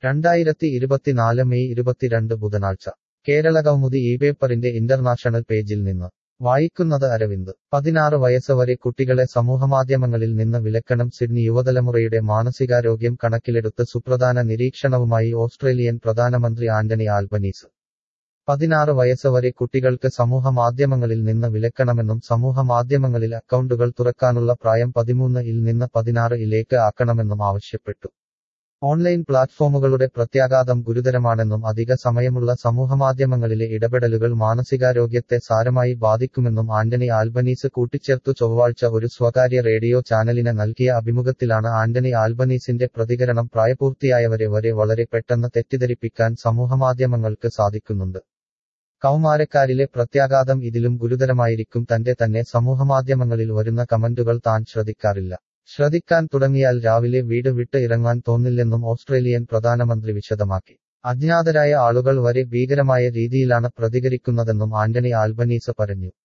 2024 May 22 ബുധനാഴ്ച കേരള കൗമുദി ഈ പേപ്പറിന്റെ ഇന്റർനാഷണൽ പേജിൽ നിന്ന് വായിക്കുന്നത് അരവിന്ദ് 16 വയസ്സ് വരെ കുട്ടികളെ സമൂഹമാധ്യമങ്ങളിൽ നിന്ന് വിലക്കണം സിഡ്നി യുവതലമുറയുടെ മാനസികാരോഗ്യം കണക്കിലെടുത്ത് സുപ്രധാന നിരീക്ഷണവുമായി ഓസ്ട്രേലിയൻ പ്രധാനമന്ത്രി ആന്റണി ആൽബനീസ് 16 വയസ്സ് വരെ കുട്ടികൾക്ക് സമൂഹ മാധ്യമങ്ങളിൽ നിന്ന് വിലക്കണമെന്നും സമൂഹ മാധ്യമങ്ങളിൽ അക്കൗണ്ടുകൾ തുറക്കാനുള്ള പ്രായം 13-ൽ നിന്ന് 16-ലേക്ക് ആക്കണമെന്നും ആവശ്യപ്പെട്ടു ഓൺലൈൻ പ്ലാറ്റ്ഫോമുകളുടെ പ്രത്യാഘാതം ഗുരുതരമാണെന്നും അധിക സമയമുള്ള സമൂഹമാധ്യമങ്ങളിലെ ഇടപെടലുകൾ മാനസികാരോഗ്യത്തെ സാരമായി ബാധിക്കുമെന്നും ആന്റണി ആൽബനീസ് കൂട്ടിച്ചേർത്തു ചൊവ്വാഴ്ച ഒരു സ്വകാര്യ റേഡിയോ ചാനലിന് നൽകിയ അഭിമുഖത്തിലാണ് ആന്റണി ആൽബനീസിന്റെ പ്രതികരണം പ്രായപൂർത്തിയായവരെ വരെ വളരെ പെട്ടെന്ന് തെറ്റിദ്ധരിപ്പിക്കാൻ സമൂഹമാധ്യമങ്ങൾക്ക് സാധിക്കുന്നുണ്ട് കൗമാരക്കാരിലെ പ്രത്യാഘാതം ഇതിലും ഗുരുതരമായിരിക്കും തന്നെ സമൂഹമാധ്യമങ്ങളിൽ വരുന്ന കമന്റുകൾ താൻ ശ്രദ്ധിക്കാൻ തുടങ്ങിയാൽ രാവിലെ വീട് വിട്ട് ഇറങ്ങാൻ തോന്നില്ലെന്നും ഓസ്ട്രേലിയൻ പ്രധാനമന്ത്രി വിശദമാക്കി അജ്ഞാതരായ ആളുകൾ വരെ ഭീകരമായ രീതിയിലാണ് പ്രതികരിക്കുന്നതെന്നും ആന്റണി ആൽബനീസ് പറഞ്ഞു